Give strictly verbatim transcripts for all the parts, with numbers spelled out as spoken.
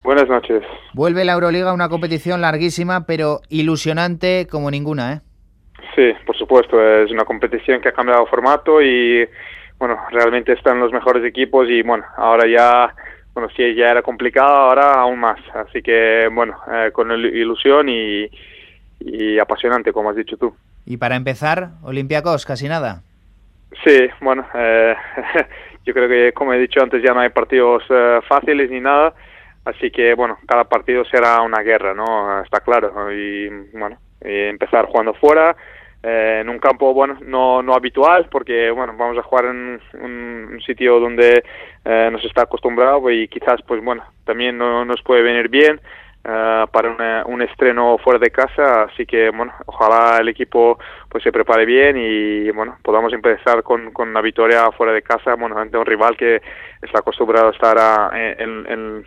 Buenas noches. Vuelve la Euroliga, una competición larguísima, pero ilusionante como ninguna, ¿eh? Sí, por supuesto, es una competición que ha cambiado formato y, bueno, realmente están los mejores equipos y, bueno, ahora ya, bueno, sí, ya era complicado, ahora aún más. Así que, bueno, eh, con ilusión y, y apasionante, como has dicho tú. Y para empezar, Olympiacos, casi nada. Sí, bueno, eh, yo creo que, como he dicho antes, ya no hay partidos eh, fáciles ni nada. Así que, bueno, cada partido será una guerra, ¿no? Está claro. Y, bueno, y empezar jugando fuera, eh, en un campo, bueno, no, no habitual, porque, bueno, vamos a jugar en un, un sitio donde eh, nos está acostumbrado y quizás, pues, bueno, también no nos puede venir bien uh, para una, un estreno fuera de casa. Así que, bueno, ojalá el equipo pues se prepare bien y, bueno, podamos empezar con, con una victoria fuera de casa, bueno, ante un rival que está acostumbrado a estar a, en, en,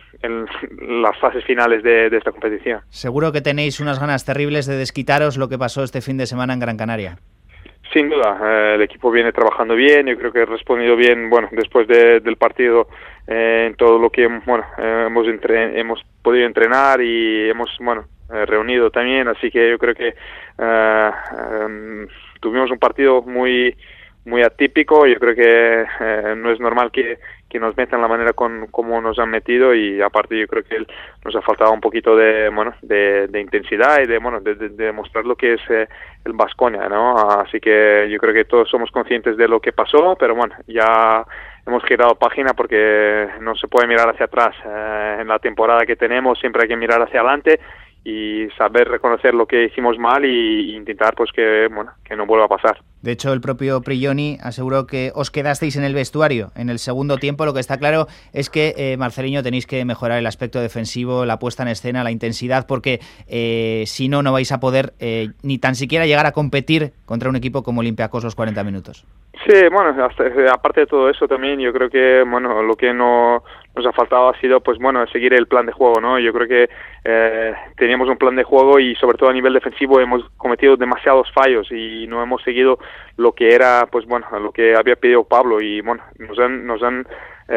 en las fases finales de, de esta competición. Seguro que tenéis unas ganas terribles de desquitaros lo que pasó este fin de semana en Gran Canaria. Sin duda, eh, el equipo viene trabajando bien, yo creo que ha respondido bien, bueno, después de, del partido eh, en todo lo que, bueno, eh, hemos, entre, hemos podido entrenar y hemos, bueno, eh, reunido también, así que yo creo que eh, um, tuvimos un partido muy muy atípico. Yo creo que eh, no es normal que, que nos metan la manera con como nos han metido y aparte yo creo que nos ha faltado un poquito de bueno de, de intensidad y de bueno de, de, de demostrar lo que es eh, el Baskonia, ¿no? Así que yo creo que todos somos conscientes de lo que pasó, pero bueno, ya hemos girado página porque no se puede mirar hacia atrás. Eh, en la temporada que tenemos siempre hay que mirar hacia adelante y saber reconocer lo que hicimos mal y, y intentar pues que bueno que no vuelva a pasar. De hecho, el propio Prigioni aseguró que os quedasteis en el vestuario en el segundo tiempo. Lo que está claro es que, eh, Marceliño, tenéis que mejorar el aspecto defensivo, la puesta en escena, la intensidad, porque eh, si no, no vais a poder eh, ni tan siquiera llegar a competir contra un equipo como Olympiacos los cuarenta minutos. Sí, bueno, hasta, aparte de todo eso también yo creo que, bueno, lo que no nos ha faltado ha sido, pues bueno, seguir el plan de juego, ¿no? Yo creo que eh, teníamos un plan de juego y sobre todo a nivel defensivo hemos cometido demasiados fallos y no hemos seguido lo que era, pues bueno, lo que había pedido Pablo y bueno, nos han, nos han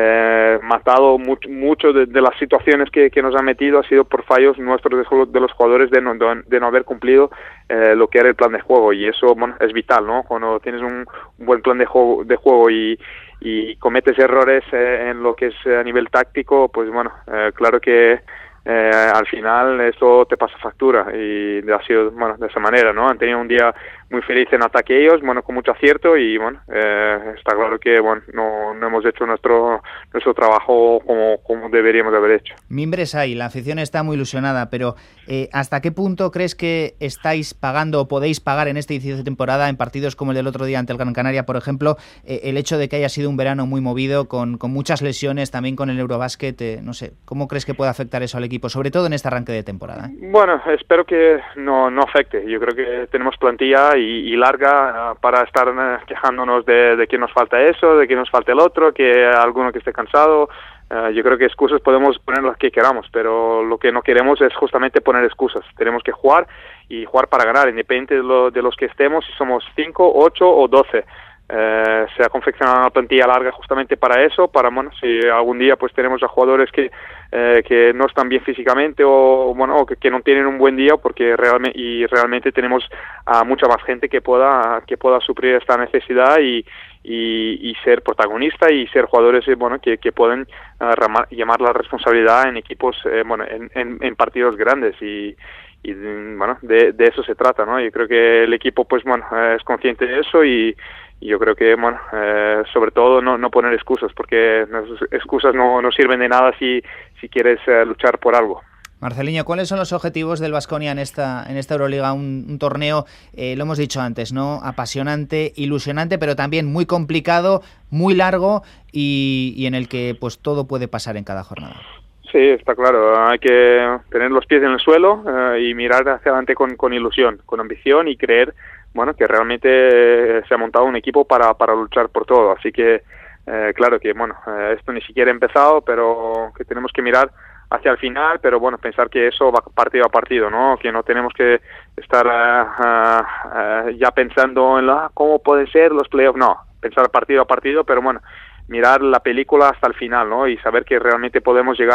eh, matado mucho, mucho de, de las situaciones que, que nos han metido ha sido por fallos nuestros de, de los jugadores de no, de no haber cumplido eh, lo que era el plan de juego y eso, bueno, es vital, ¿no? Cuando tienes un, un buen plan de juego, de juego y y cometes errores eh, en lo que es a nivel táctico, pues bueno, eh, claro que eh, al final eso te pasa factura y ha sido, bueno, de esa manera, ¿no? Han tenido un día muy feliz en ataque ellos, bueno, con mucho acierto y bueno, eh, está claro que bueno, no, no hemos hecho nuestro nuestro trabajo como, como deberíamos haber hecho. Mimbres hay, la afición está muy ilusionada, pero eh, ¿hasta qué punto crees que estáis pagando o podéis pagar en este inicio de temporada, en partidos como el del otro día ante el Gran Canaria, por ejemplo, eh, el hecho de que haya sido un verano muy movido, con, con muchas lesiones, también con el Eurobasket, eh, no sé, ¿cómo crees que puede afectar eso al equipo, sobre todo en este arranque de temporada? ¿eh? Bueno, espero que no, no afecte. Yo creo que tenemos plantilla y, y larga uh, para estar uh, quejándonos de, de que nos falta eso, de que nos falta el otro, que alguno que esté cansado. Uh, yo creo que excusas podemos poner las que queramos, pero lo que no queremos es justamente poner excusas. Tenemos que jugar y jugar para ganar, independiente de, lo, de los que estemos, si somos cinco, ocho o doce. Eh, se ha confeccionado una plantilla larga justamente para eso, para, bueno, si algún día pues tenemos a jugadores que eh, que no están bien físicamente o, bueno, o que, que no tienen un buen día, porque realmente y realmente tenemos a mucha más gente que pueda que pueda suplir esta necesidad y y, y ser protagonista y ser jugadores eh, bueno que, que pueden uh, ramar, llamar la responsabilidad en equipos eh, bueno en, en, en partidos grandes y y bueno de, de eso se trata, ¿no? Yo creo que el equipo pues bueno es consciente de eso y Y yo creo que, bueno, eh, sobre todo no, no poner excusas, porque las excusas no, no sirven de nada si, si quieres eh, luchar por algo. Marceliño, ¿cuáles son los objetivos del Baskonia en esta en esta Euroliga? Un, un torneo, eh, lo hemos dicho antes, ¿no? Apasionante, ilusionante, pero también muy complicado, muy largo y, y en el que pues todo puede pasar en cada jornada. Sí, está claro. Hay que tener los pies en el suelo eh, y mirar hacia adelante con, con ilusión, con ambición y creer, bueno, que realmente se ha montado un equipo para, para luchar por todo. Así que, eh, claro que, bueno, eh, esto ni siquiera ha empezado, pero que tenemos que mirar hacia el final, pero bueno, pensar que eso va partido a partido, ¿no? Que no tenemos que estar uh, uh, uh, ya pensando en la, cómo pueden ser los playoffs, no, pensar partido a partido, pero bueno, mirar la película hasta el final, ¿no? Y saber que realmente podemos llegar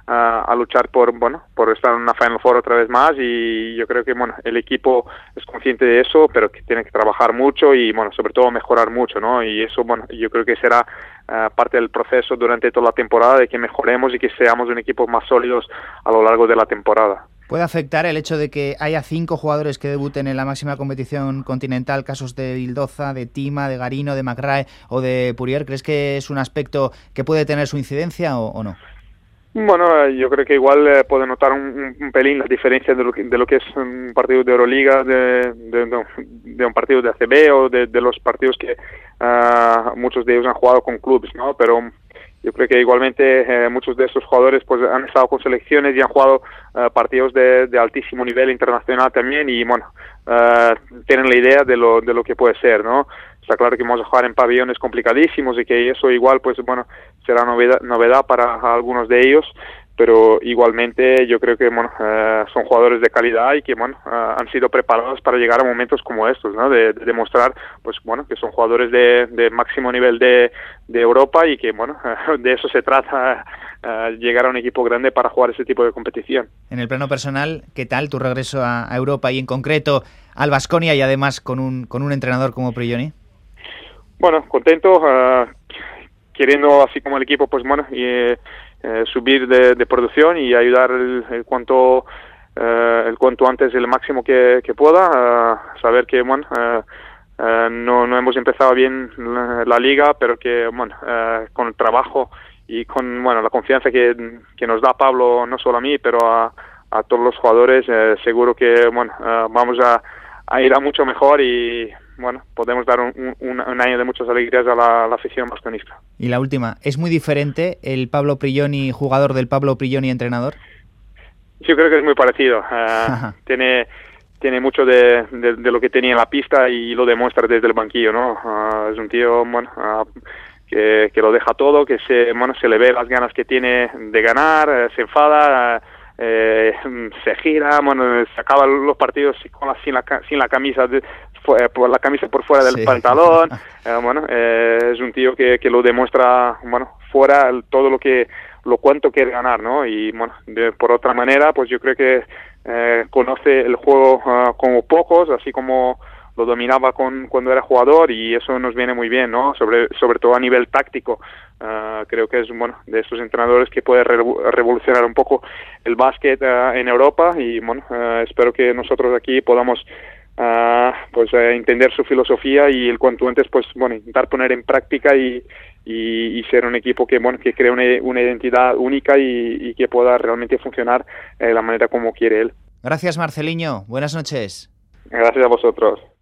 a, a luchar por, bueno, por estar en una Final Four otra vez más, y yo creo que, bueno, el equipo es consciente de eso, pero que tiene que trabajar mucho y, bueno, sobre todo mejorar mucho, ¿no? Y eso, bueno, yo creo que será uh, parte del proceso durante toda la temporada, de que mejoremos y que seamos un equipo más sólidos a lo largo de la temporada. ¿Puede afectar el hecho de que haya cinco jugadores que debuten en la máxima competición continental, casos de Vildoza, de Tima, de Garino, de McRae o de Poirier? ¿Crees que es un aspecto que puede tener su incidencia o, o no? Bueno, yo creo que igual eh, puede notar un, un pelín la diferencia de lo que, de lo que es un partido de Euroliga, de, de, de, de un partido de A C B o de, de los partidos que uh, muchos de ellos han jugado con clubes, ¿no? Pero yo creo que igualmente eh, muchos de estos jugadores pues han estado con selecciones y han jugado uh, partidos de, de altísimo nivel internacional también, y bueno, uh, tienen la idea de lo, de lo que puede ser, ¿no? Está claro que vamos a jugar en pabellones complicadísimos y que eso igual pues bueno será novedad, novedad para algunos de ellos, pero igualmente yo creo que bueno uh, son jugadores de calidad y que bueno uh, han sido preparados para llegar a momentos como estos, ¿no? De, de demostrar pues bueno que son jugadores de, de máximo nivel de, de Europa, y que bueno uh, de eso se trata, uh, llegar a un equipo grande para jugar ese tipo de competición. En el plano personal, ¿qué tal tu regreso a, a Europa y en concreto al Baskonia, y además con un con un entrenador como Prigioni? Bueno, contento, uh, queriendo así como el equipo pues bueno y, eh, subir de, de producción y ayudar el, el cuanto uh, el cuanto antes el máximo que, que pueda, uh, saber que bueno uh, uh, no no hemos empezado bien la, la liga, pero que bueno uh, con el trabajo y con bueno la confianza que, que nos da Pablo, no solo a mí pero a, a todos los jugadores, uh, seguro que bueno uh, vamos a, a ir a mucho mejor y bueno, podemos dar un, un, un año de muchas alegrías a la, a la afición basconista. Y la última, ¿es muy diferente el Pablo Prigioni jugador del Pablo Prigioni entrenador? Yo creo que es muy parecido. Uh, tiene tiene mucho de, de, de lo que tenía en la pista y lo demuestra desde el banquillo, ¿no? Uh, es un tío, bueno, uh, que, que lo deja todo, que se bueno se le ve las ganas que tiene de ganar, uh, se enfada, uh, eh, se gira, bueno, se acaba los partidos con la, sin la sin la camisa de, por la camisa por fuera del sí. pantalón, eh, bueno, eh, es un tío que, que lo demuestra, bueno, fuera el, todo lo que, lo cuánto quiere ganar, ¿no? Y bueno, de, por otra manera, pues yo creo que eh, conoce el juego uh, como pocos, así como lo dominaba con cuando era jugador, y eso nos viene muy bien, ¿no? Sobre sobre todo a nivel táctico. Uh, creo que es bueno de estos entrenadores que puede re revolucionar un poco el básquet uh, en Europa, y bueno, uh, espero que nosotros aquí podamos Uh, pues uh, entender su filosofía y el cuanto antes pues bueno intentar poner en práctica y, y, y ser un equipo que bueno que cree una, una identidad única y, y que pueda realmente funcionar de la manera como quiere él. Gracias, Marceliño, buenas noches. Gracias a vosotros.